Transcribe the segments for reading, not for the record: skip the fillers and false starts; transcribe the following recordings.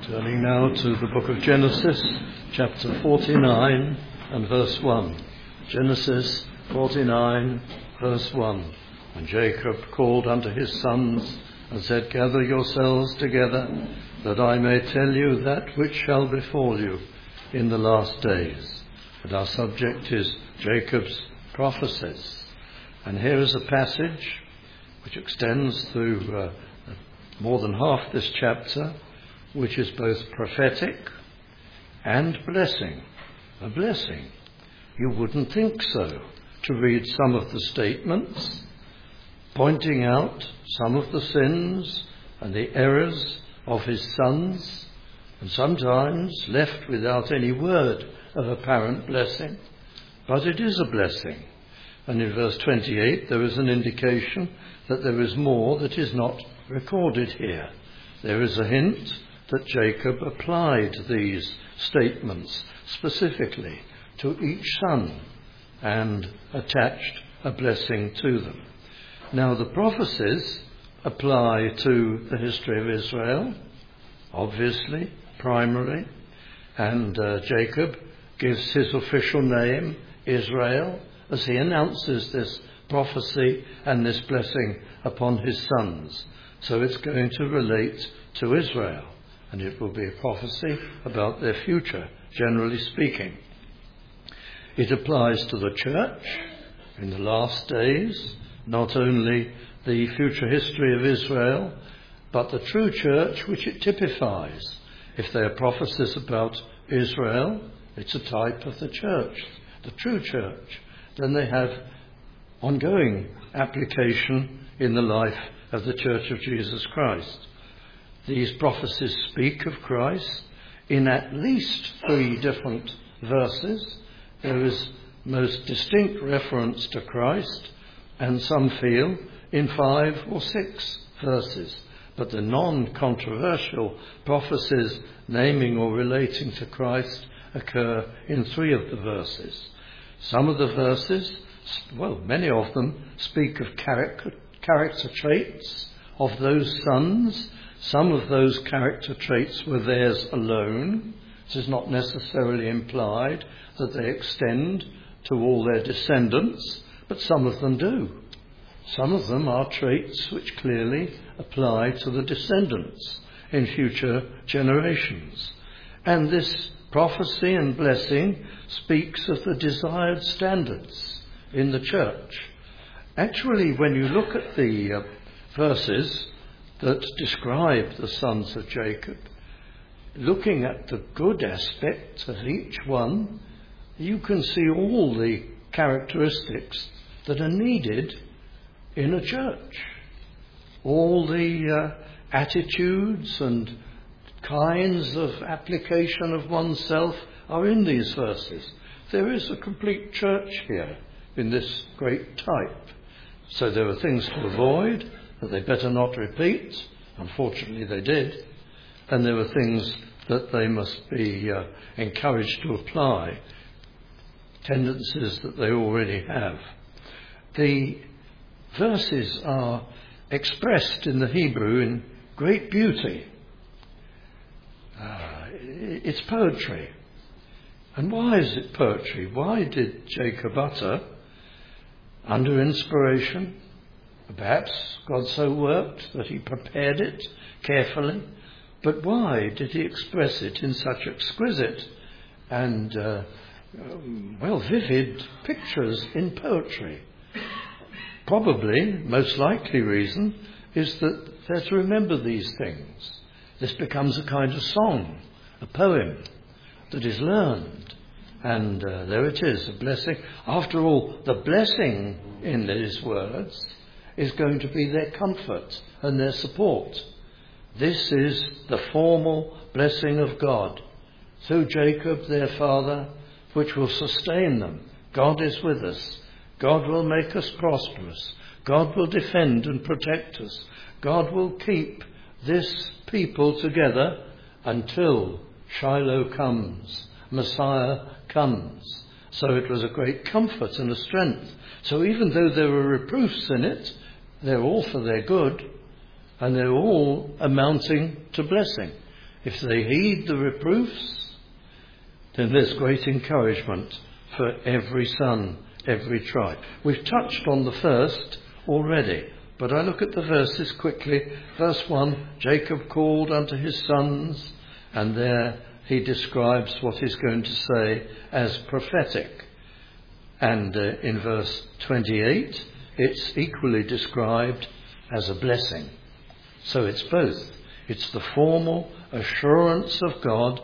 Turning now to the book of Genesis, chapter 49 and verse 1. Genesis 49, verse 1. And Jacob called unto his sons and said, Gather yourselves together, that I may tell you that which shall befall you in the last days. And our subject is Jacob's prophecies. And here is a passage which extends through more than half this chapter, which is both prophetic and blessing. A blessing. You wouldn't think so, to read some of the statements, pointing out some of the sins and the errors of his sons, and sometimes left without any word of apparent blessing. But it is a blessing. And in verse 28 there is an indication that there is more that is not recorded here. There is a hint that Jacob applied these statements specifically to each son and attached a blessing to them. Now the prophecies apply to the history of Israel, obviously, primarily, and Jacob gives his official name, Israel, as he announces this prophecy and this blessing upon his sons. So it's going to relate to Israel, and it will be a prophecy about their future, generally speaking. It applies to the church in the last days, not only the future history of Israel, but the true church which it typifies. If there are prophecies about Israel, it's a type of the church, the true church. Then they have ongoing application in the life of the Church of Jesus Christ. These prophecies speak of Christ in at least 3 different verses. There is most distinct reference to Christ, and some feel in 5 or 6 verses. But the non-controversial prophecies naming or relating to Christ occur in 3 of the verses. Some of the verses, well, many of them, speak of character traits of those sons. Some of those character traits were theirs alone. It is not necessarily implied that they extend to all their descendants, but some of them do. Some of them are traits which clearly apply to the descendants in future generations. And this prophecy and blessing speaks of the desired standards in the church. Actually, when you look at the verses that describe the sons of Jacob, looking at the good aspects of each one, you can see all the characteristics that are needed in a church. All the attitudes and kinds of application of oneself are in these verses. There is a complete church here in this great type. So there are things to avoid that they better not repeat. Unfortunately they did. And there were things that they must be encouraged to apply, tendencies that they already have. The verses are expressed in the Hebrew in great beauty. It's poetry. And why is it poetry? Why did Jacob utter, under inspiration? Perhaps God so worked that he prepared it carefully. But why did he express it in such exquisite and, vivid pictures in poetry? Probably, most likely reason is that they're to remember these things. This becomes a kind of song, a poem that is learned. And there it is, a blessing. After all, the blessing in these words is going to be their comfort and their support. This is the formal blessing of God through Jacob, their father, which will sustain them. God is with us. God will make us prosperous. God will defend and protect us. God will keep this people together until Shiloh comes, Messiah comes. So it was a great comfort and a strength. So even though there were reproofs in it, they're all for their good, and they're all amounting to blessing. if they heed the reproofs, then there's great encouragement for every son, every tribe. We've touched on the first already, but I look at the verses quickly. Verse 1, Jacob called unto his sons, and there he describes what he's going to say as prophetic. And in verse 28, it's equally described as a blessing. So it's both. It's the formal assurance of God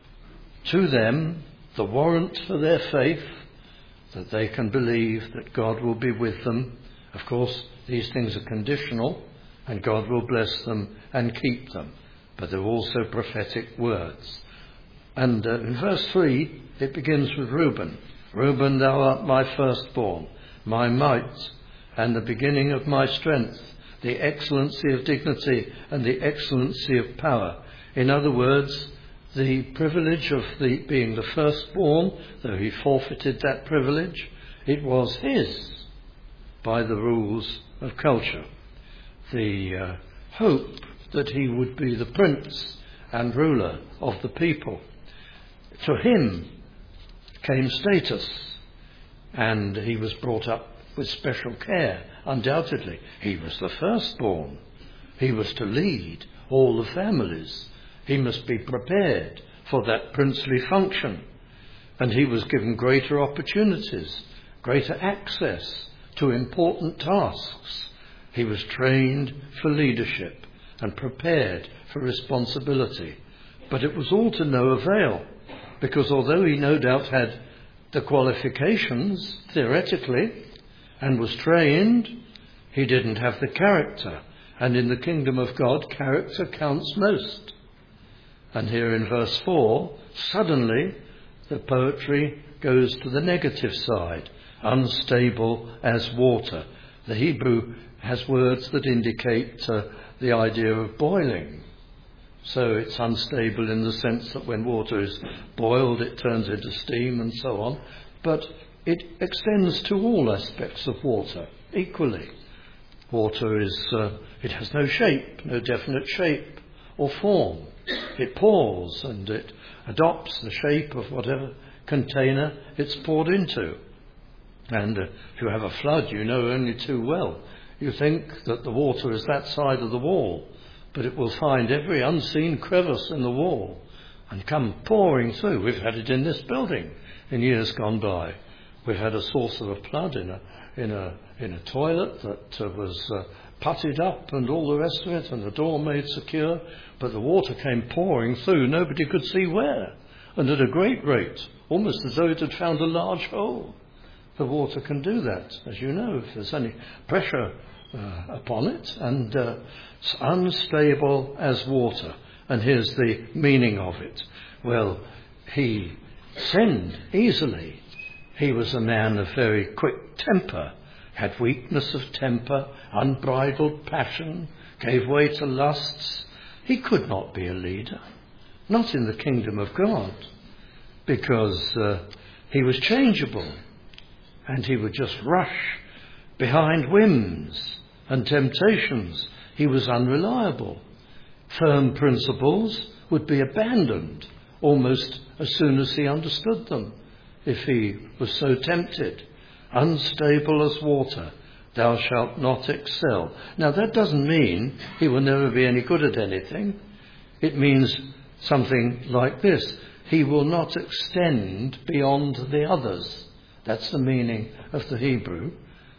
to them, the warrant for their faith, that they can believe that God will be with them. Of course, these things are conditional, and God will bless them and keep them. But they're also prophetic words. And in verse 3, it begins with Reuben. Reuben, thou art my firstborn, my might, and the beginning of my strength, the excellency of dignity and the excellency of power. In other words, the privilege of being the firstborn, though he forfeited that privilege, it was his by the rules of culture. The hope that he would be the prince and ruler of the people. To him came status, and he was brought up with special care, undoubtedly. He was the firstborn. He was to lead all the families. He must be prepared for that princely function. And he was given greater opportunities, greater access to important tasks. He was trained for leadership and prepared for responsibility. But it was all to no avail, because although he no doubt had the qualifications, theoretically, and was trained, he didn't have the character. And in the kingdom of God, character counts most. And here in verse 4, suddenly the poetry goes to the negative side, unstable as water. The Hebrew has words that indicate the idea of boiling. So it's unstable in the sense that when water is boiled, it turns into steam and so on. But it extends to all aspects of water equally. Water it has no shape, no definite shape or form. It pours and it adopts the shape of whatever container it's poured into. And if you have a flood, you know only too well. You think that the water is that side of the wall, but it will find every unseen crevice in the wall and come pouring through. We've had it in this building in years gone by. We've had a source of a flood in a toilet that was puttied up and all the rest of it, and the door made secure, but the water came pouring through. Nobody could see where, and at a great rate, almost as though it had found a large hole. The water can do that, as you know, if there's any pressure upon it, and it's unstable as water. And here's the meaning of it. Well, he sinned easily. He was a man of very quick temper, had weakness of temper, unbridled passion, gave way to lusts. He could not be a leader, not in the kingdom of God, because he was changeable, and he would just rush behind whims and temptations. He was unreliable. Firm principles would be abandoned almost as soon as he understood them, if he was so tempted. Unstable as water, thou shalt not excel. Now that doesn't mean he will never be any good at anything. It means something like this: he will not extend beyond the others. That's the meaning of the Hebrew.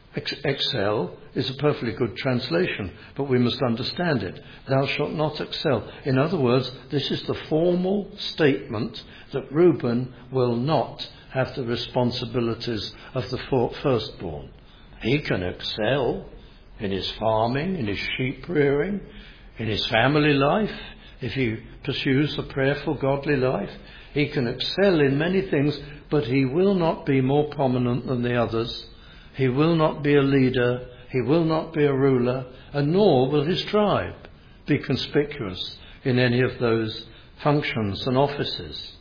Excel is a perfectly good translation, but we must understand it. Thou shalt not excel. In other words, this is the formal statement that Reuben will not have the responsibilities of the firstborn. He can excel in his farming, in his sheep rearing, in his family life. If he pursues a prayerful, godly life, he can excel in many things, but he will not be more prominent than the others. He will not be a leader. He will not be a ruler, and nor will his tribe be conspicuous in any of those functions and offices.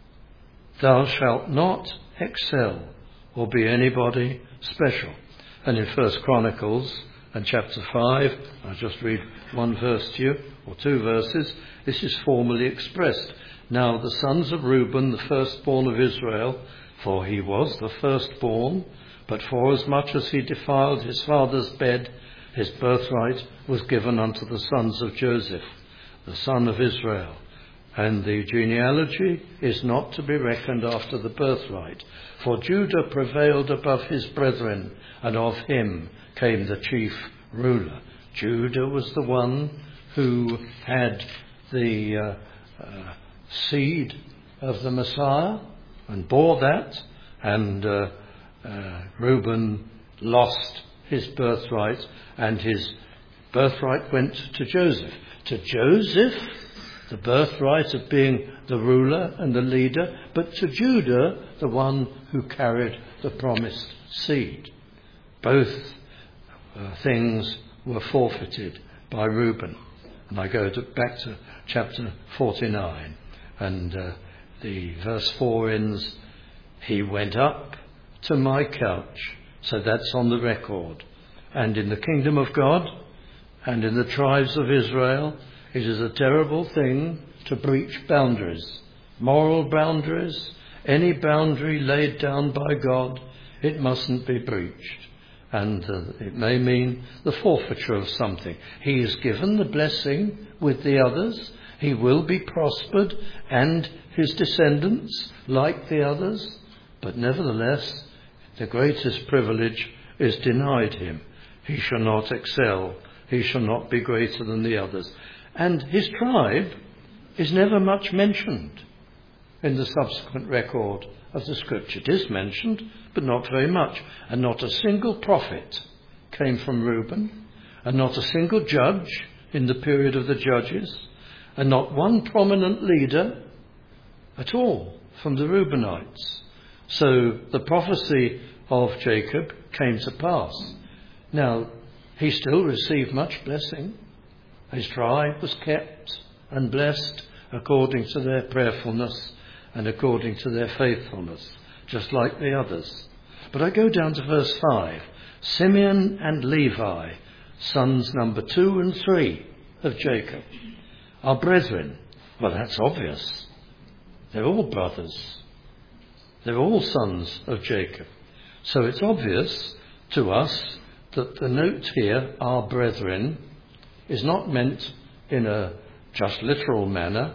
Thou shalt not excel or be anybody special. And in 1 Chronicles and chapter 5. I'll just read one verse to you, or two verses. This is formally expressed. Now the sons of Reuben, the firstborn of Israel, for he was the firstborn, but forasmuch as he defiled his father's bed, his birthright was given unto the sons of Joseph, the son of Israel. And the genealogy is not to be reckoned after the birthright. For Judah prevailed above his brethren, and of him came the chief ruler. Judah was the one who had the seed of the Messiah and bore that, and Reuben lost his birthright, and his birthright went to Joseph. To Joseph, the birthright of being the ruler and the leader, but to Judah, the one who carried the promised seed. Both things were forfeited by Reuben. And I go back to chapter 49, and the verse 4 ends, he went up to my couch. So that's on the record. And in the kingdom of God and in the tribes of Israel, it is a terrible thing to breach boundaries, moral boundaries, any boundary laid down by God, it mustn't be breached. And it may mean the forfeiture of something. He is given the blessing with the others. He will be prospered, and his descendants like the others. But nevertheless, the greatest privilege is denied him. He shall not excel. He shall not be greater than the others. And his tribe is never much mentioned in the subsequent record of the Scripture. It is mentioned, but not very much. And not a single prophet came from Reuben, and not a single judge in the period of the judges, and not one prominent leader at all from the Reubenites. So the prophecy of Jacob came to pass. Now, he still received much blessing. His tribe was kept and blessed according to their prayerfulness and according to their faithfulness, just like the others. But I go down to verse 5. Simeon and Levi, sons number 2 and 3 of Jacob, are brethren. Well, that's obvious. They're all brothers. They're all sons of Jacob. So it's obvious to us that the note here, our brethren, is not meant in a just literal manner.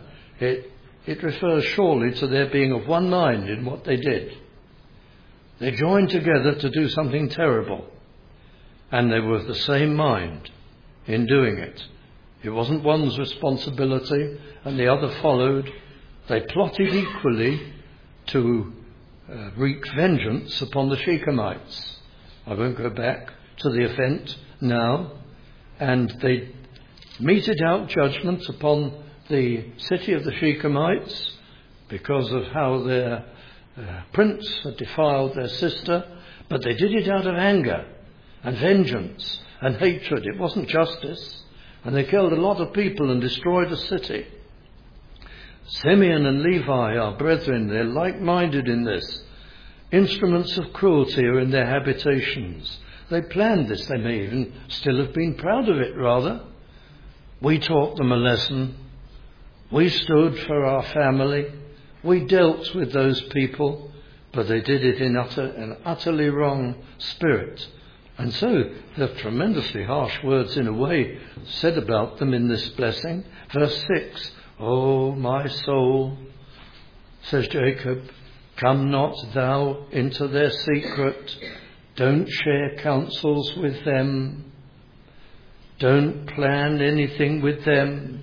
It refers surely to their being of one mind in what they did. They joined together to do something terrible, and they were of the same mind in doing it. It wasn't one's responsibility and the other followed. They plotted equally to wreak vengeance upon the Shechemites. I won't go back to the event now. And they meted out judgment upon the city of the Shechemites because of how their prince had defiled their sister, but they did it out of anger and vengeance and hatred. It wasn't justice, and they killed a lot of people and destroyed a city. Simeon and Levi are brethren. They're like-minded in this. Instruments of cruelty are in their habitations. They planned this. They may even still have been proud of it, rather. We taught them a lesson. We stood for our family. We dealt with those people, but they did it in an utterly wrong spirit. And so there are tremendously harsh words in a way said about them in this blessing. Verse 6, O my soul, says Jacob, come not thou into their secret. Don't share counsels with them. Don't plan anything with them.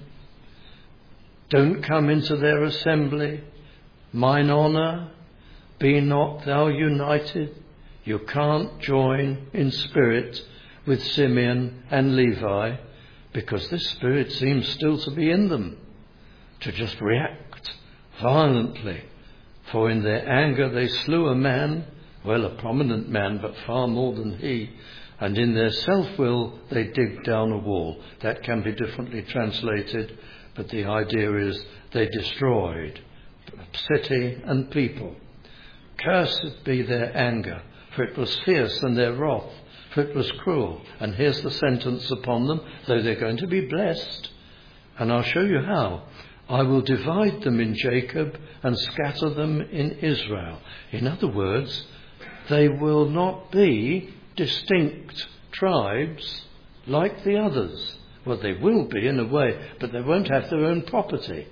Don't come into their assembly. Mine honour, be not thou united. You can't join in spirit with Simeon and Levi, because this spirit seems still to be in them, to just react violently. For in their anger they slew a man, well, a prominent man, but far more than he. And in their self-will they digged down a wall. That can be differently translated, but the idea is they destroyed city and people. Cursed be their anger, for it was fierce, and their wrath for it was cruel. And here's the sentence upon them, though they're going to be blessed. And I'll show you how. I will divide them in Jacob and scatter them in Israel. In other words, they will not be distinct tribes like the others. Well, they will be in a way, but they won't have their own property.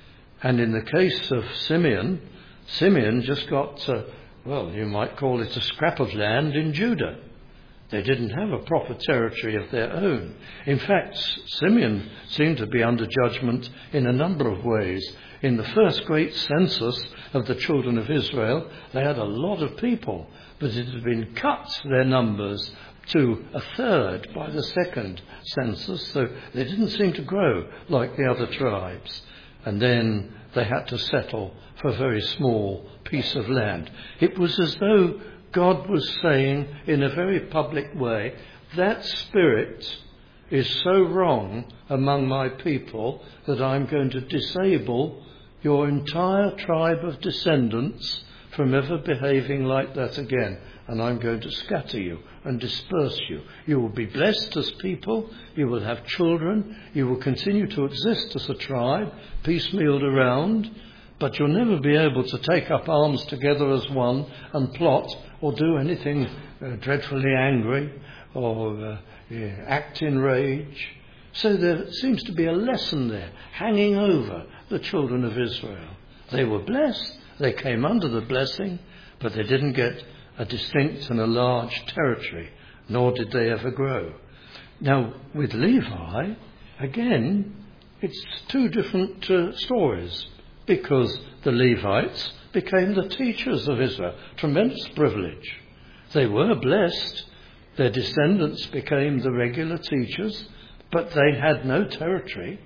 And in the case of Simeon, Simeon just got, you might call it a scrap of land in Judah. They didn't have a proper territory of their own. In fact, Simeon seemed to be under judgment in a number of ways. In the first great census of the children of Israel, they had a lot of people, but it had been cut, their numbers, to a third by the second census, so they didn't seem to grow like the other tribes. And then they had to settle for a very small piece of land. It was as though God was saying in a very public way, that spirit is so wrong among my people that I'm going to disable your entire tribe of descendants from ever behaving like that again. And I'm going to scatter you and disperse you. You will be blessed as people. You will have children. You will continue to exist as a tribe, piecemealed around. But you'll never be able to take up arms together as one and plot or do anything dreadfully angry or act in rage. So there seems to be a lesson there hanging over the children of Israel. They were blessed. They came under the blessing, but they didn't get a distinct and a large territory, nor did they ever grow. Now, with Levi, again, it's two different stories, because the Levites became the teachers of Israel. Tremendous privilege. They were blessed. Their descendants became the regular teachers, but they had no territory.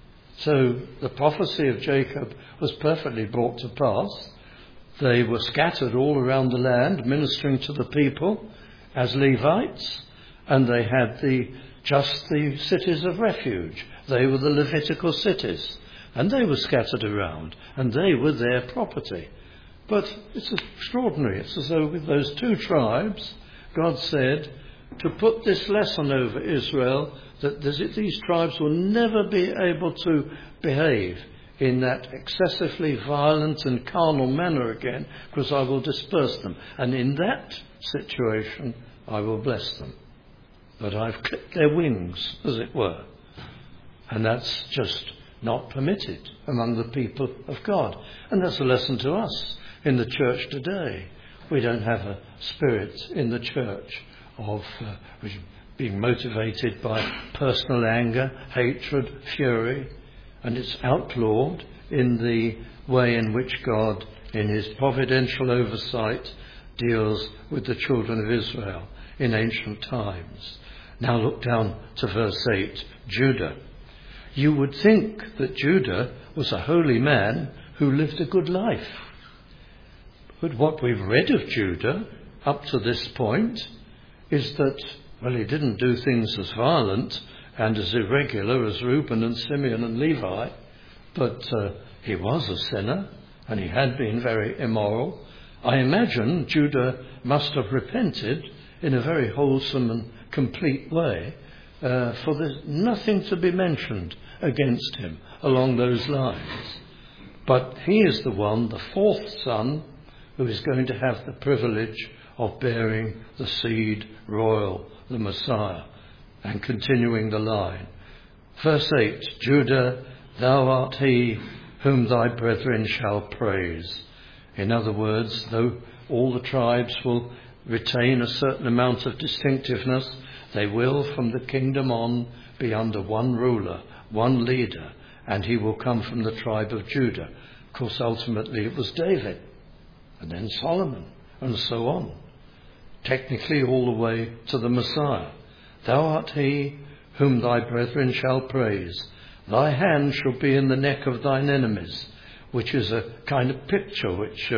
So the prophecy of Jacob was perfectly brought to pass. They were scattered all around the land, ministering to the people as Levites, and they had just the cities of refuge. They were the Levitical cities, and they were scattered around, and they were their property. But it's extraordinary. It's as though with those two tribes, God said to put this lesson over Israel, that these tribes will never be able to behave in that excessively violent and carnal manner again, because I will disperse them. And in that situation, I will bless them. But I've clipped their wings, as it were. And that's just not permitted among the people of God. And that's a lesson to us in the church today. We don't have a spirit in the church of being motivated by personal anger, hatred, fury. And it's outlawed in the way in which God, in his providential oversight, deals with the children of Israel in ancient times. Now look down to verse 8, Judah. You would think that Judah was a holy man who lived a good life. But what we've read of Judah up to this point is that, he didn't do things as violent and as irregular as Reuben and Simeon and Levi, but he was a sinner and he had been very immoral. I imagine Judah must have repented in a very wholesome and complete way, for there's nothing to be mentioned against him along those lines. But he is the one, the fourth son, who is going to have the privilege of bearing the seed royal, the Messiah, and continuing the line. Verse 8, Judah, thou art he whom thy brethren shall praise. In other words, though all the tribes will retain a certain amount of distinctiveness, they will from the kingdom on be under one ruler, one leader, and he will come from the tribe of Judah. Of course, ultimately it was David, and then Solomon, and so on. Technically all the way to the Messiah. Thou art he whom thy brethren shall praise. Thy hand shall be in the neck of thine enemies, which is a kind of picture which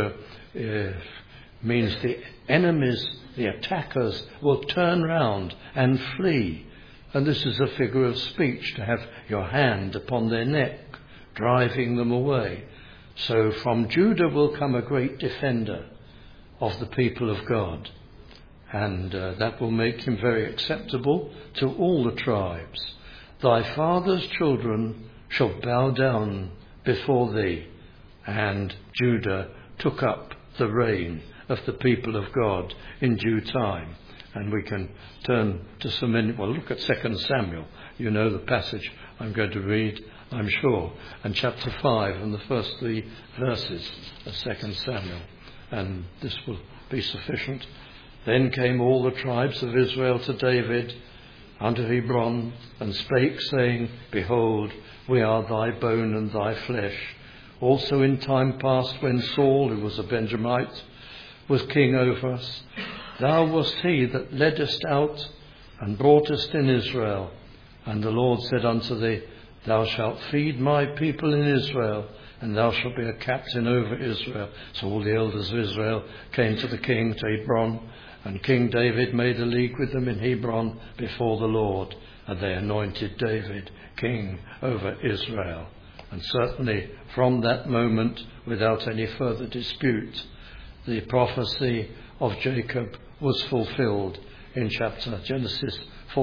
means the enemies, the attackers, will turn round and flee. And this is a figure of speech, to have your hand upon their neck, driving them away. So from Judah will come a great defender of the people of God. and that will make him very acceptable to all the tribes. Thy father's children shall bow down before thee. And Judah took up the reign of the people of God in due time. And we can turn to look at 2 Samuel. You know the passage I'm going to read, I'm sure, and chapter 5 and the first 3 verses of 2 Samuel. And this will be sufficient. Then came all the tribes of Israel to David unto Hebron, and spake, saying, Behold, we are thy bone and thy flesh. Also in time past, when Saul, who was a Benjamite, was king over us, thou wast he that leddest out and broughtest in Israel. And the Lord said unto thee, Thou shalt feed my people in Israel, and thou shalt be a captain over Israel. So all the elders of Israel came to the king to Hebron, and King David made a league with them in Hebron before the Lord, and they anointed David king over Israel. And certainly from that moment, without any further dispute, the prophecy of Jacob was fulfilled in Genesis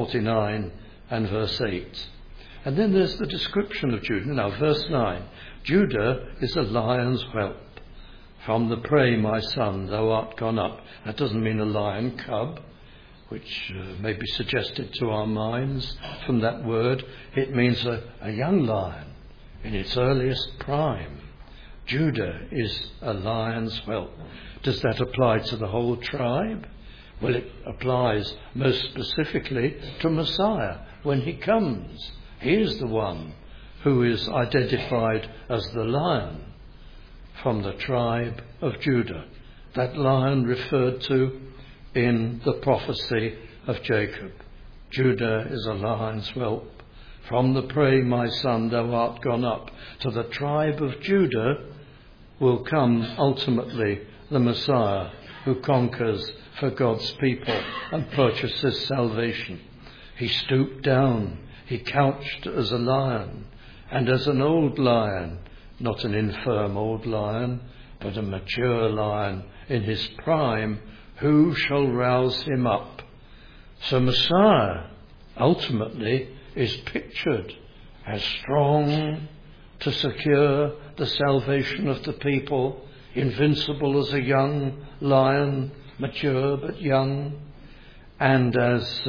49 and verse 8. And then there's the description of Judah. Now, verse 9, Judah is a lion's whelp. From the prey, my son, thou art gone up. That doesn't mean a lion cub, which may be suggested to our minds from that word. It means a young lion in its earliest prime. Judah is a lion's whelp. Does that apply to the whole tribe? Well, it applies most specifically to Messiah when he comes. He is the one who is identified as the lion from the tribe of Judah. That lion referred to in the prophecy of Jacob. Judah is a lion's whelp. From the prey, my son, thou art gone up. To the tribe of Judah will come ultimately the Messiah, who conquers for God's people and purchases salvation. He stooped down, he couched as a lion, and as an old lion, not an infirm old lion, but a mature lion in his prime, who shall rouse him up? So Messiah ultimately is pictured as strong to secure the salvation of the people, invincible as a young lion, mature but young, and as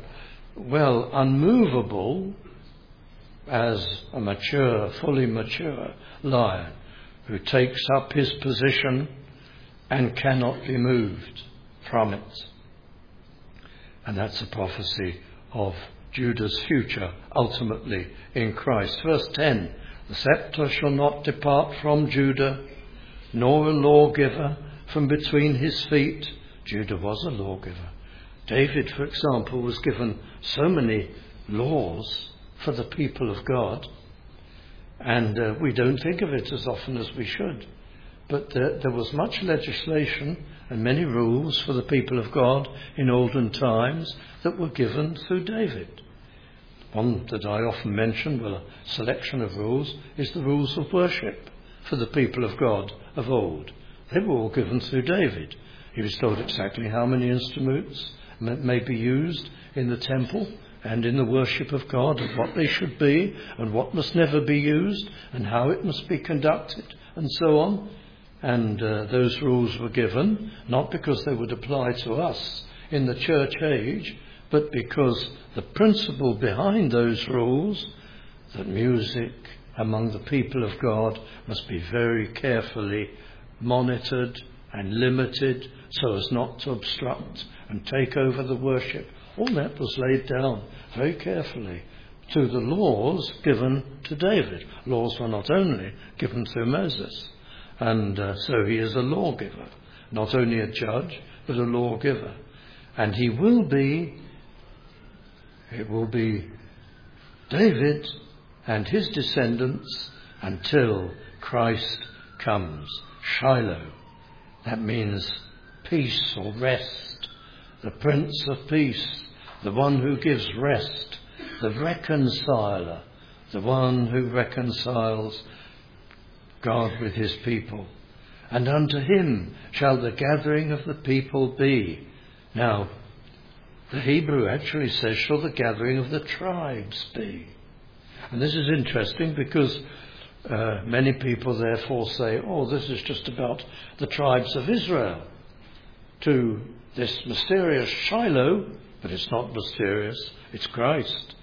unmovable as a mature, fully mature lion who takes up his position and cannot be moved from it. And that's a prophecy of Judah's future, ultimately in Christ. Verse 10, the scepter shall not depart from Judah, nor a lawgiver from between his feet. Judah was a lawgiver. David, for example, was given so many laws for the people of God, and we don't think of it as often as we should. But there was much legislation and many rules for the people of God in olden times that were given through David. One that I often mention, a selection of rules, is the rules of worship for the people of God of old. They were all given through David. He was told exactly how many instruments may be used in the temple and in the worship of God, and what they should be and what must never be used and how it must be conducted and so on. And those rules were given not because they would apply to us in the church age, but because the principle behind those rules, that music among the people of God must be very carefully monitored and limited so as not to obstruct and take over the worship. All that was laid down very carefully to the laws given to David. Laws were not only given through Moses. And so he is a lawgiver, not only a judge, but a lawgiver. And it will be David and his descendants until Christ comes. Shiloh, that means peace or rest. The Prince of Peace, the one who gives rest, the reconciler, the one who reconciles God with his people. And unto him shall the gathering of the people be. Now, the Hebrew actually says, shall the gathering of the tribes be? And this is interesting because many people therefore say, oh, this is just about the tribes of Israel, to this mysterious Shiloh, but it's not mysterious, it's Christ.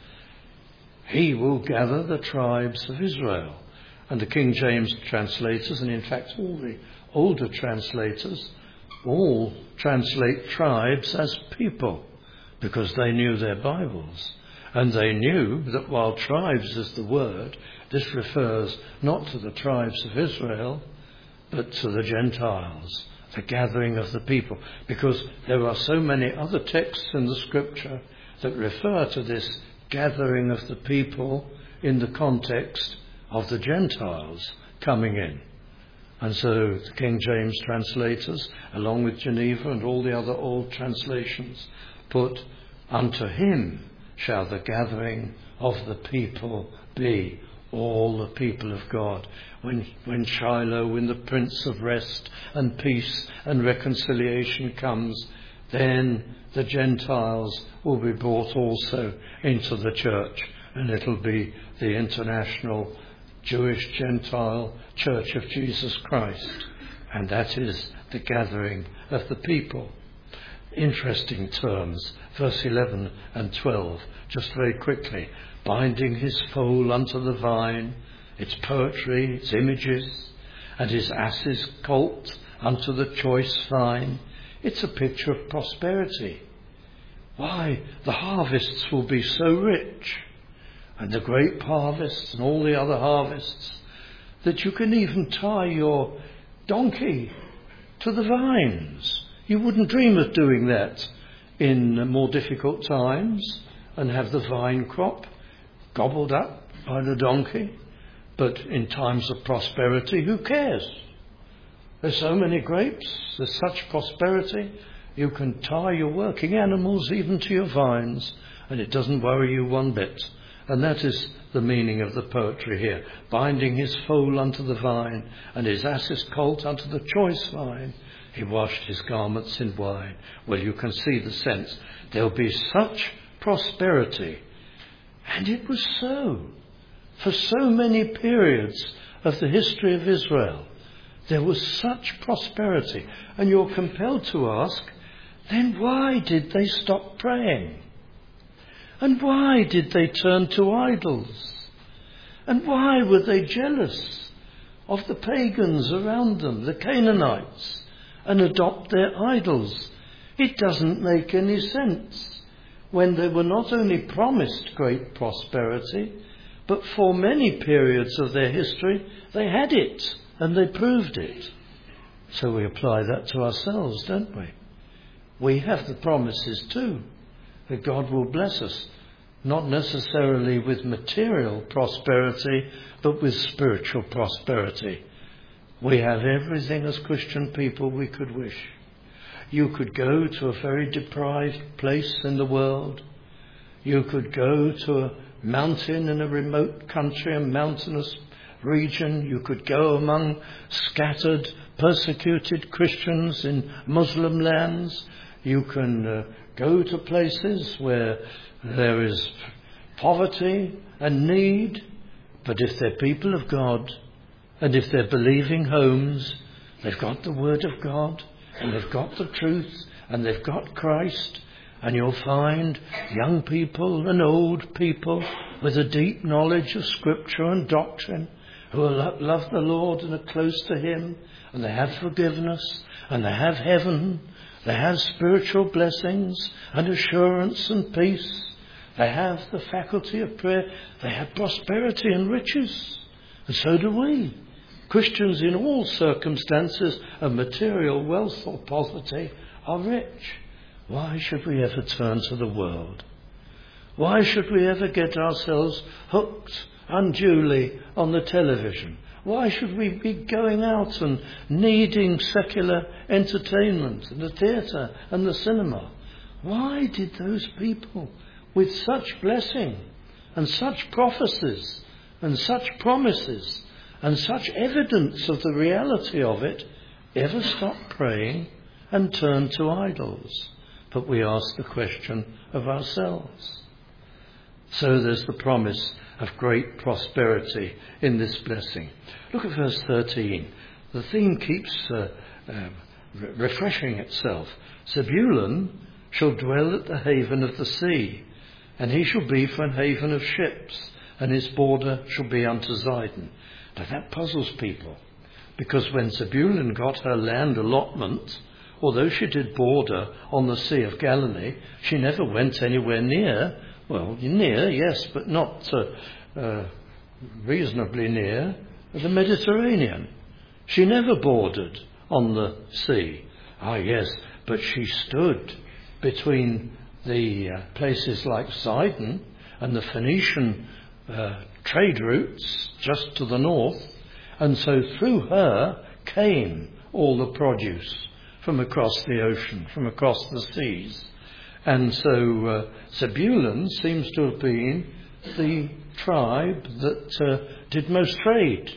He will gather the tribes of Israel. And the King James translators, and in fact all the older translators, all translate tribes as people, because they knew their Bibles. And they knew that while tribes is the word, this refers not to the tribes of Israel, but to the Gentiles, the gathering of the people. Because there are so many other texts in the Scripture that refer to this gathering of the people in the context of the Gentiles coming in. And so the King James translators, along with Geneva and all the other old translations, put, unto him shall the gathering of the people be, all the people of God. When Shiloh, when the Prince of Rest and Peace and Reconciliation comes, then the Gentiles will be brought also into the church, and it'll be the international Jewish Gentile Church of Jesus Christ. And that is the gathering of the people. Interesting terms, verse 11 and 12, just very quickly. Binding his foal unto the vine, it's poetry, it's images, and his ass's colt unto the choice vine. It's a picture of prosperity. Why, the harvests will be so rich, and the grape harvests and all the other harvests, that you can even tie your donkey to the vines. You wouldn't dream of doing that in more difficult times and have the vine crop gobbled up by the donkey. But in times of prosperity, who cares? There's so many grapes, there's such prosperity, you can tie your working animals even to your vines, and it doesn't worry you one bit. And that is the meaning of the poetry here. Binding his foal unto the vine, and his ass's colt unto the choice vine. He washed his garments in wine. Well, you can see the sense. There'll be such prosperity. And it was so. For so many periods of the history of Israel, there was such prosperity. And you're compelled to ask, then why did they stop praying? And why did they turn to idols? And why were they jealous of the pagans around them, the Canaanites, and adopt their idols? It doesn't make any sense when they were not only promised great prosperity, but for many periods of their history they had it and they proved it. So we apply that to ourselves, don't we? We have the promises too, that God will bless us, not necessarily with material prosperity, but with spiritual prosperity. We have everything as Christian people we could wish. You could go to a very deprived place in the world. You could go to a mountain in a remote country, a mountainous region. You could go among scattered, persecuted Christians in Muslim lands. You can go to places where there is poverty and need. But if they're people of God, and if they're believing homes, they've got the Word of God, and they've got the truth, and they've got Christ, and you'll find young people and old people with a deep knowledge of Scripture and doctrine, who love the Lord and are close to Him, and they have forgiveness, and they have heaven, they have spiritual blessings and assurance and peace, they have the faculty of prayer, they have prosperity and riches, and so do we. Christians in all circumstances of material wealth or poverty are rich. Why should we ever turn to the world? Why should we ever get ourselves hooked unduly on the television? Why should we be going out and needing secular entertainment and the theatre and the cinema? Why did those people with such blessing and such prophecies and such promises and such evidence of the reality of it ever stop praying and turn to idols? but we ask the question of ourselves. So there's the promise of great prosperity in this blessing. Look at verse 13. The theme keeps refreshing itself. Zebulun shall dwell at the haven of the sea, and he shall be for an haven of ships, and his border shall be unto Zidon. Now that puzzles people, because when Zebulun got her land allotment, although she did border on the Sea of Galilee, she never went anywhere near. Well, near, yes, but not reasonably near the Mediterranean. She never bordered on the sea. Ah, yes, but she stood between the places like Sidon and the Phoenician trade routes just to the north, and so through her came all the produce from across the ocean, from across the seas. And so Zebulun seems to have been the tribe that did most trade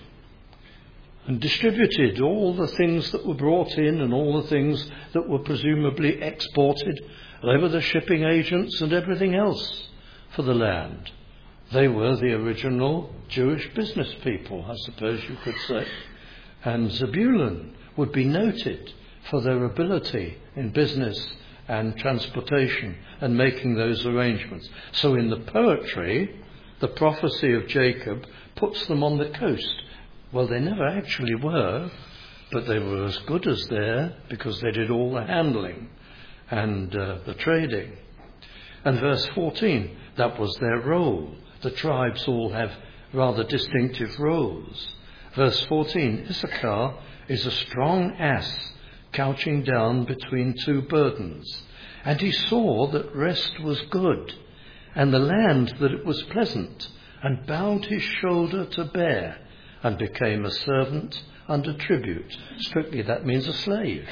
and distributed all the things that were brought in and all the things that were presumably exported. They were the shipping agents and everything else for the land. They were the original Jewish business people, I suppose you could say. And Zebulun would be noted for their ability in business and transportation and making those arrangements. So in the poetry, the prophecy of Jacob puts them on the coast. Well, they never actually were, but they were as good as there because they did all the handling and the trading. And verse 14, that was their role. The tribes all have rather distinctive roles. Verse 14, Issachar is a strong ass couching down between two burdens. And he saw that rest was good, and the land that it was pleasant, and bowed his shoulder to bear, and became a servant under tribute. Strictly that means a slave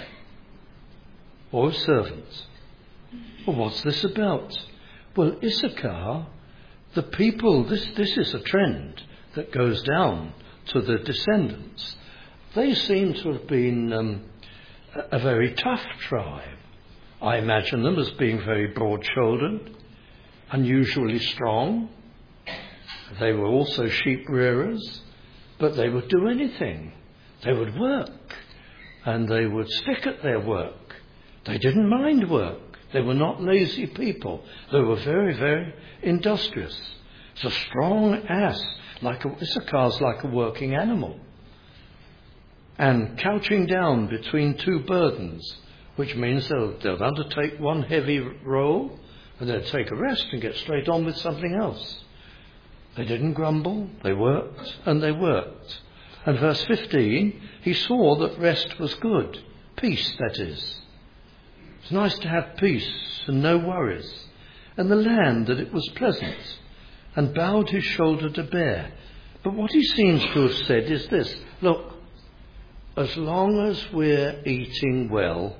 or a servant. Well, what's this about? Well, Issachar, the people, this is a trend that goes down to the descendants. They seem to have been a very tough tribe. I imagine them as being very broad-shouldered, unusually strong. They were also sheep rearers, but they would do anything. They would work, and they would stick at their work. They didn't mind work. They were not lazy people. They were very, very industrious. It's a strong ass. Issachar's like a working animal. And couching down between two burdens, which means they'll undertake one heavy role, and they'll take a rest and get straight on with something else. They didn't grumble. They worked, and they worked. And verse 15, he saw that rest was good. Peace, that is. It's nice to have peace and no worries. And the land that it was pleasant, and bowed his shoulder to bear. But what he seems to have said is this: look, as long as we're eating well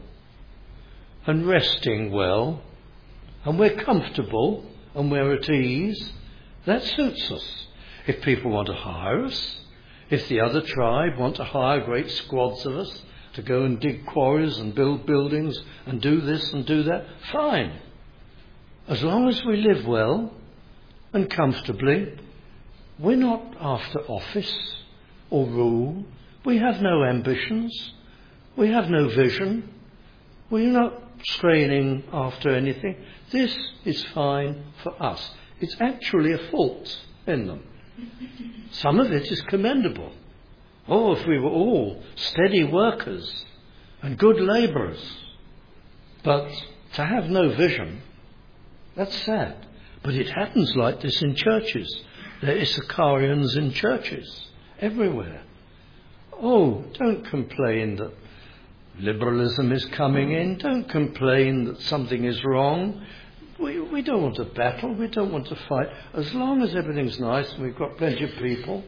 and resting well and we're comfortable and we're at ease, that suits us. If people want to hire us, if the other tribe want to hire great squads of us to go and dig quarries and build buildings and do this and do that, fine. As long as we live well and comfortably, we're not after office or rule. We have no ambitions. We have no vision. We're not straining after anything. This is fine for us. It's actually a fault in them. Some of it is commendable. Oh, if we were all steady workers and good labourers. But to have no vision, that's sad. But it happens like this in churches. There are Issacharians in churches everywhere. Oh, don't complain that liberalism is coming in. Don't complain that something is wrong. We don't want to battle. We don't want to fight. As long as everything's nice and we've got plenty of people,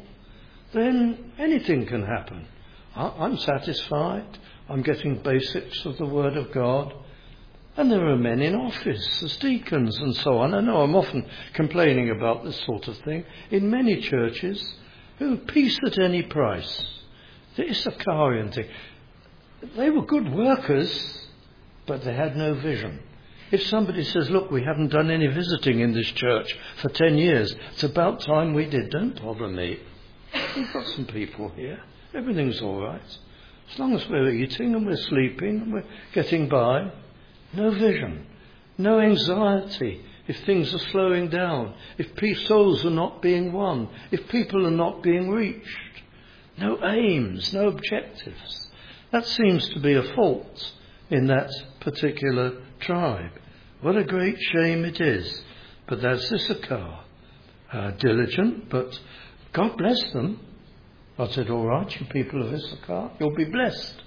then anything can happen. I'm satisfied. I'm getting basics of the Word of God. And there are men in office as deacons and so on. I know I'm often complaining about this sort of thing. In many churches, peace at any price. The Issacharian thing. They were good workers, but they had no vision. If somebody says, look, we haven't done any visiting in this church for 10 years, it's about time we did, don't bother me. We've got some people here. Everything's all right. As long as we're eating and we're sleeping and we're getting by. No vision. No anxiety if things are slowing down. If souls are not being won. If people are not being reached. No aims, no objectives. That seems to be a fault in that particular tribe. What a great shame it is. But that's Issachar. Diligent, but God bless them. I said, all right, you people of Issachar, you'll be blessed.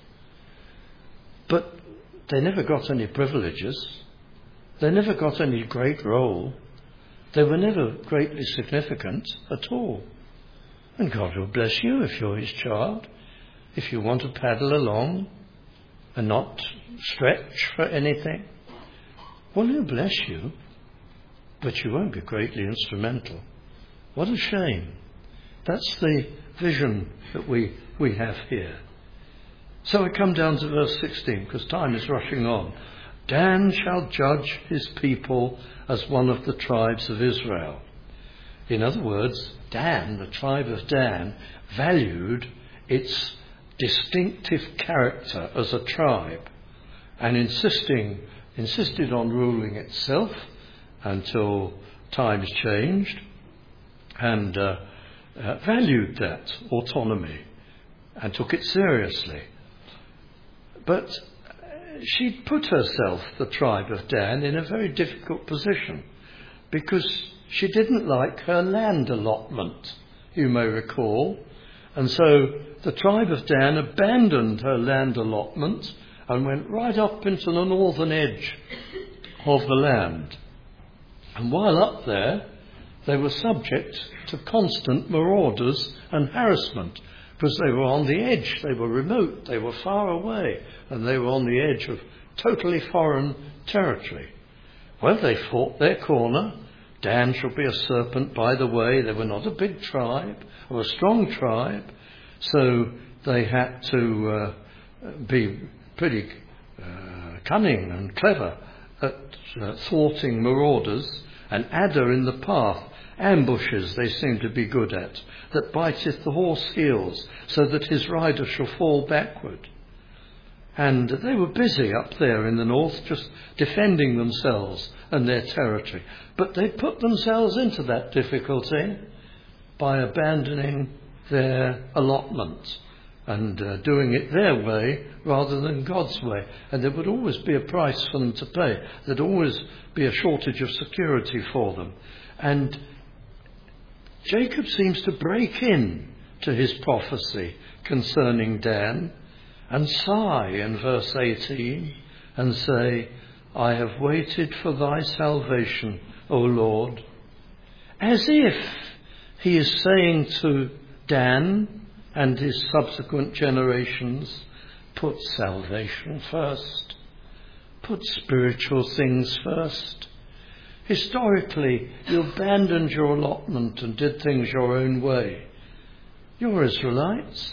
But they never got any privileges. They never got any great role. They were never greatly significant at all. And God will bless you if you're his child. If you want to paddle along and not stretch for anything, well, he'll bless you, but you won't be greatly instrumental. What a shame. That's the vision that we have here. So I come down to verse 16, because time is rushing on. Dan shall judge his people as one of the tribes of Israel. In other words, Dan, the tribe of Dan, valued its distinctive character as a tribe and insisted on ruling itself until times changed, and valued that autonomy and took it seriously. But she put herself, the tribe of Dan, in a very difficult position because she didn't like her land allotment, you may recall. And so the tribe of Dan abandoned her land allotment and went right up into the northern edge of the land. And while up there, they were subject to constant marauders and harassment because they were on the edge, they were remote, they were far away, and they were on the edge of totally foreign territory. Well, they fought their corner. Dan shall be a serpent by the way. They were not a big tribe or a strong tribe, so they had to be pretty cunning and clever at thwarting marauders. An adder in the path, ambushes they seem to be good at, that biteth the horse heels, so that his rider shall fall backward. And they were busy up there in the north, just defending themselves and their territory. But they put themselves into that difficulty by abandoning their allotment and doing it their way rather than God's way. And there would always be a price for them to pay. There'd always be a shortage of security for them. And Jacob seems to break in to his prophecy concerning Dan and sigh in verse 18 and say, I have waited for thy salvation, O Lord. As if he is saying to Dan and his subsequent generations, put salvation first. Put spiritual things first. Historically, you abandoned your allotment and did things your own way. You're Israelites,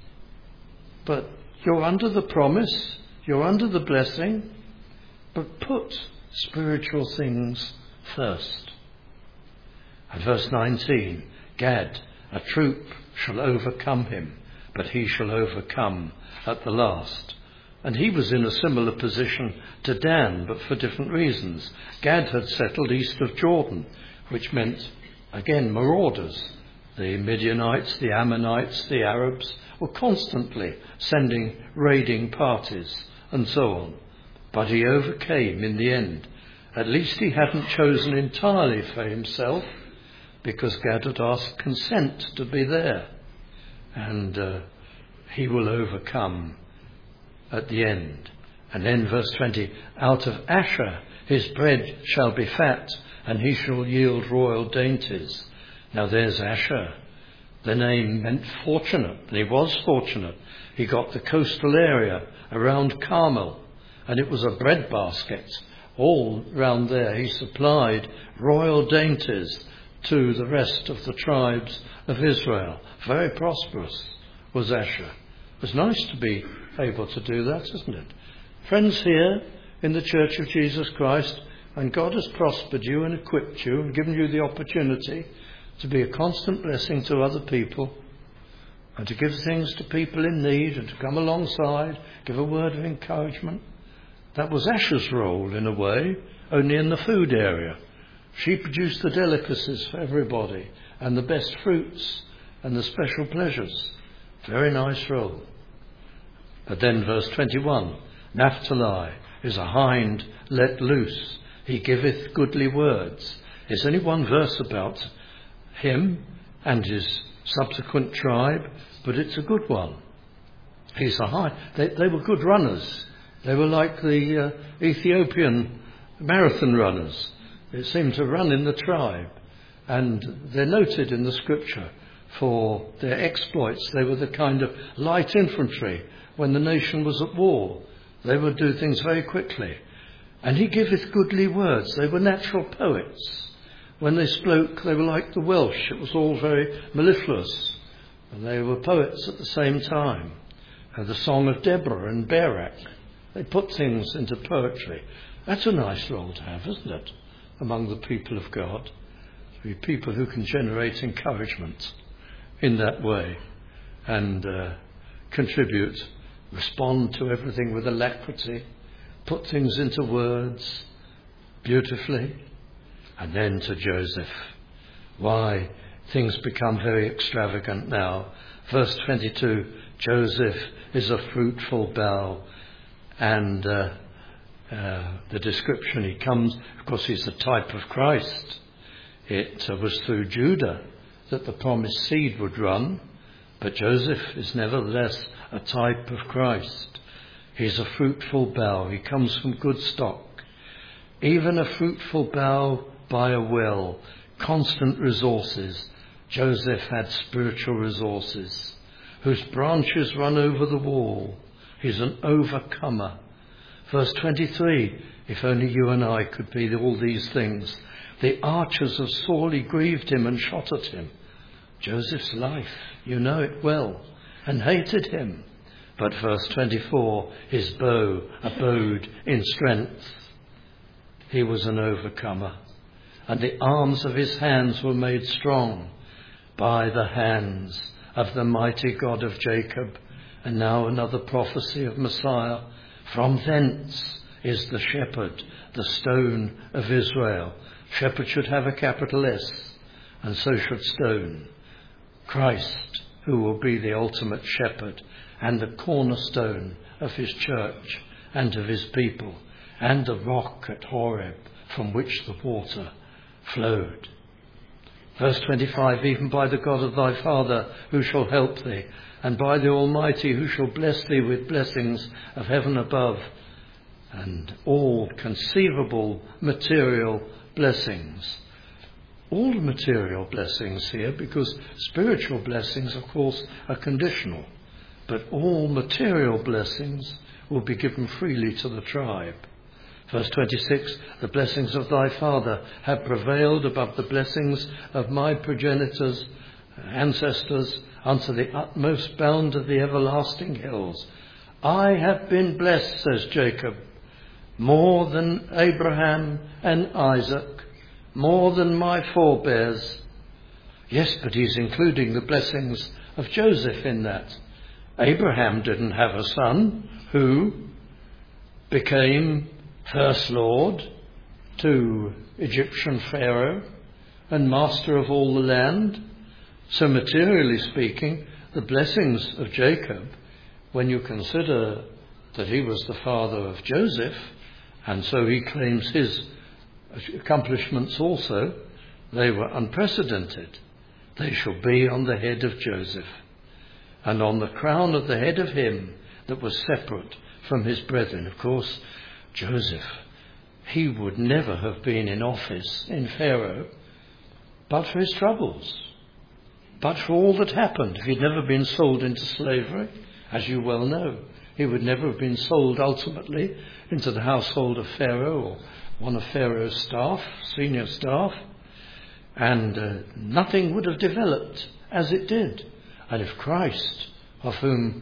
but you're under the promise, you're under the blessing, but put spiritual things first. And verse 19, Gad, a troop shall overcome him, but he shall overcome at the last. And he was in a similar position to Dan, but for different reasons. Gad had settled east of Jordan, which meant, again, marauders. The Midianites, the Ammonites, the Arabs were constantly sending raiding parties and so on. But he overcame in the end. At least he hadn't chosen entirely for himself, because Gad had asked consent to be there. And he will overcome at the end. And then verse 20, out of Asher his bread shall be fat, and he shall yield royal dainties. Now there's Asher. The name meant fortunate, and he was fortunate. He got the coastal area around Carmel, and it was a bread basket. All round there he supplied royal dainties to the rest of the tribes of Israel. Very prosperous was Asher. It was nice to be able to do that, isn't it? Friends here in the Church of Jesus Christ, and God has prospered you and equipped you and given you the opportunity to be a constant blessing to other people and to give things to people in need and to come alongside, give a word of encouragement. That was Asher's role in a way, only in the food area. She produced the delicacies for everybody and the best fruits and the special pleasures. Very nice role. But then verse 21, Naphtali is a hind let loose. He giveth goodly words. There's only one verse about him and his subsequent tribe, but it's a good one. He's a hind. They were good runners. They were like the Ethiopian marathon runners. They seemed to run in the tribe. And they're noted in the scripture for their exploits. They were the kind of light infantry when the nation was at war. They would do things very quickly. And he giveth goodly words. They were natural poets. When they spoke, they were like the Welsh. It was all very mellifluous. And they were poets at the same time. The song of Deborah and Barak. They put things into poetry. That's a nice role to have, isn't it? Among the people of God. To be people who can generate encouragement in that way. And contribute. Respond to everything with alacrity. Put things into words beautifully. And then to Joseph. Why things become very extravagant now. Verse 22, Joseph is a fruitful bough. And the description he comes, of course he's the type of Christ. It was through Judah that the promised seed would run. But Joseph is nevertheless a type of Christ. He's a fruitful bough. He comes from good stock. Even a fruitful bough by a well, constant resources. Joseph had spiritual resources, whose branches run over the wall. He's an overcomer. Verse 23, if only you and I could be all these things. The archers have sorely grieved him and shot at him. Joseph's life, you know it well, and hated him. But verse 24, his bow abode in strength. He was an overcomer. And the arms of his hands were made strong by the hands of the mighty God of Jacob. And now another prophecy of Messiah. From thence is the shepherd, the stone of Israel. Shepherd should have a capital S, and so should stone. Christ, who will be the ultimate shepherd and the cornerstone of his church and of his people, and the rock at Horeb from which the water flowed. Verse 25, even by the God of thy father who shall help thee, and by the Almighty who shall bless thee with blessings of heaven above, and all conceivable material blessings. All material blessings here, because spiritual blessings, of course, are conditional. But all material blessings will be given freely to the tribe. Verse 26, the blessings of thy father have prevailed above the blessings of my progenitors, ancestors, unto the utmost bound of the everlasting hills. I have been blessed, says Jacob, more than Abraham and Isaac, more than my forebears. Yes, but he's including the blessings of Joseph in that. Abraham didn't have a son who became first lord to Egyptian Pharaoh and master of all the land. So materially speaking, the blessings of Jacob, when you consider that he was the father of Joseph, and so he claims his accomplishments also, they were unprecedented. They shall be on the head of Joseph, and on the crown of the head of him that was separate from his brethren. Of course, Joseph, he would never have been in office in Pharaoh but for his troubles, but for all that happened. If he'd never been sold into slavery, as you well know, he would never have been sold ultimately into the household of Pharaoh or one of Pharaoh's staff, senior staff, and nothing would have developed as it did. And if Christ, of whom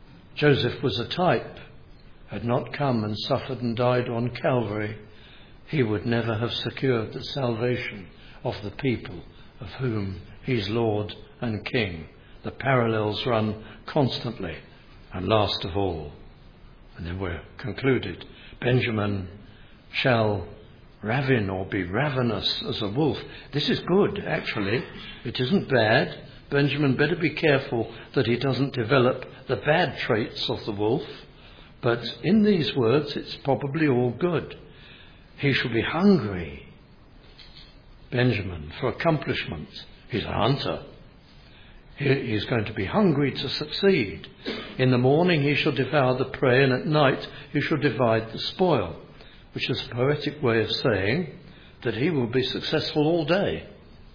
Joseph was a type, had not come and suffered and died on Calvary, he would never have secured the salvation of the people of whom he's Lord and King. The parallels run constantly. And last of all, and then we're concluded, Benjamin shall ravin or be ravenous as a wolf. This is good, actually. It isn't bad. Benjamin better be careful that he doesn't develop the bad traits of the wolf. But in these words, it's probably all good. He shall be hungry, Benjamin, for accomplishment. He's a hunter. He's going to be hungry to succeed. In the morning he shall devour the prey, and at night he shall divide the spoil, which is a poetic way of saying that he will be successful all day.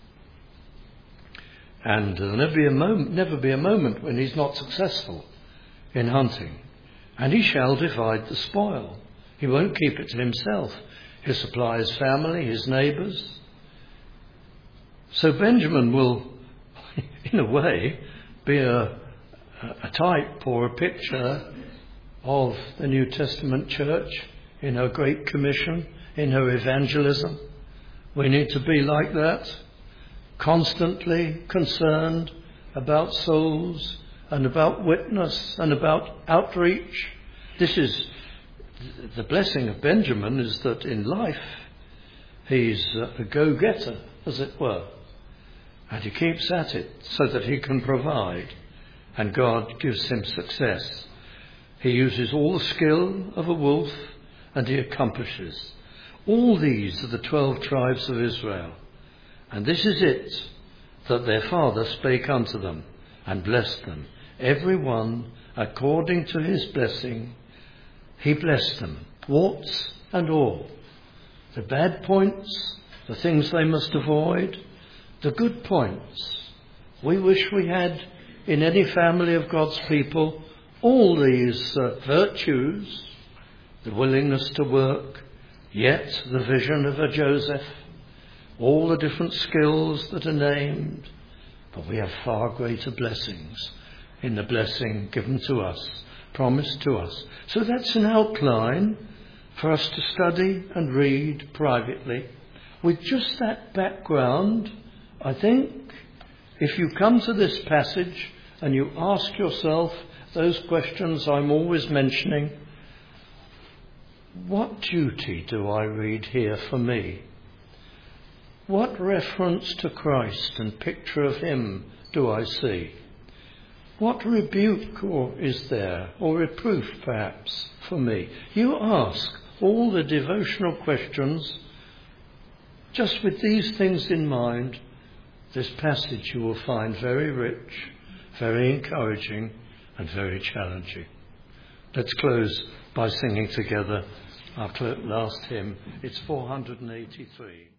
And there'll never be a moment when he's not successful in hunting. And he shall divide the spoil. He won't keep it to himself. He'll supply his family, his neighbours. So Benjamin will, in a way, be a type or a picture of the New Testament church in her Great Commission, in her evangelism. We need to be like that, constantly concerned about souls and about witness and about outreach. This is the blessing of Benjamin, is that in life he's a go-getter, as it were. And he keeps at it so that he can provide. And God gives him success. He uses all the skill of a wolf and he accomplishes. All these are the 12 tribes of Israel. And this is it, that their father spake unto them and blessed them. Every one according to his blessing, he blessed them, warts and all. The bad points, the things they must avoid, the good points. We wish we had in any family of God's people all these virtues, the willingness to work, yet the vision of a Joseph, all the different skills that are named. But we have far greater blessings in the blessing given to us, promised to us. So that's an outline for us to study and read privately. With just that background, I think if you come to this passage and you ask yourself those questions I'm always mentioning, what duty do I read here for me? What reference to Christ and picture of him do I see? What rebuke is there, or reproof perhaps, for me? You ask all the devotional questions just with these things in mind. This passage you will find very rich, very encouraging and very challenging. Let's close by singing together our last hymn. It's 483.